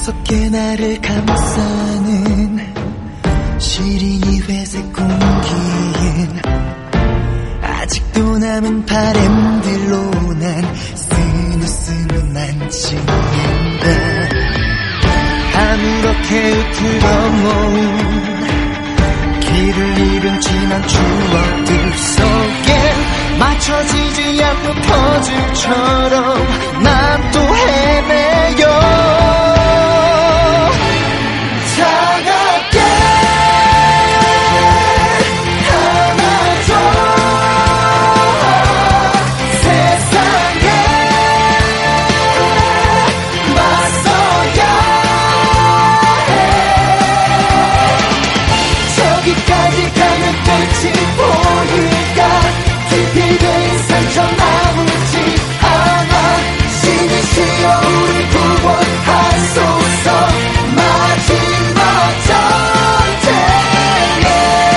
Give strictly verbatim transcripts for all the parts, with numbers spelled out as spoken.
무섭게 나를 감싸는 시린이 회색 공기엔 아직도 남은 바램들로 난 스누스누만 찍는다. 아무렇게 흐트러 모은 길을 잃은 지난 추억들 속엔 맞춰지지 않는 퍼즐처럼 난 또 헤매요. 차갑게 안아줘. 세상에 맞서야 해. 저기까지 가면 끝이 보일까. 깊이 된 상처 나오지 않아. 신이 시여 우리 구원하소서. 마지막 전쟁에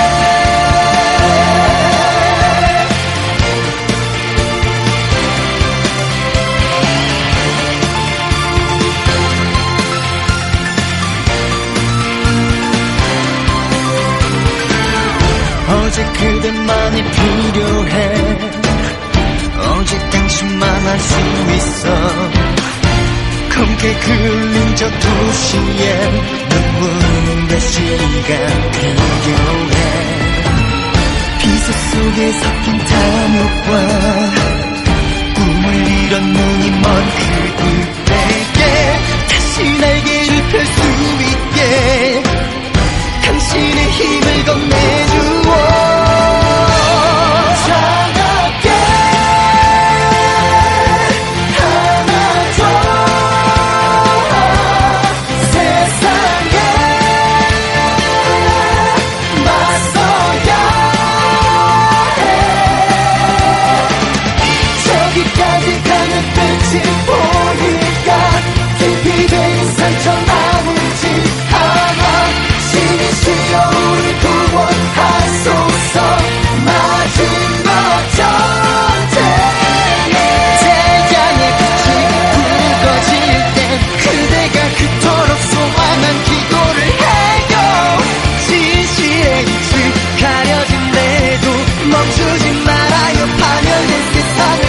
어제 그대만이 필요해. 어제 당신만 알 수 있어. 검게 그을린 저 도시에 눈물의 시간 필요해. 비소 속에 섞인 탐욕과 꿈을 이런 눈이 먼 그대에게 다시 날개를 펼 수 있게 당신의 힘을 건네주어. 끝이 보일까. 깊이 된 상처 나오지 않아. 신이 시여 우리 구원하소서. 마지막 전쟁에 태양의 빛이 붉어질 땐 그대가 그토록 소망한 기도를 해요. 진실의 빛을 가려진대도 멈추지 말아요. 파멸된 세상을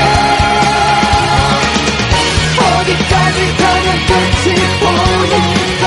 어디까지 가면 끝이 보일까.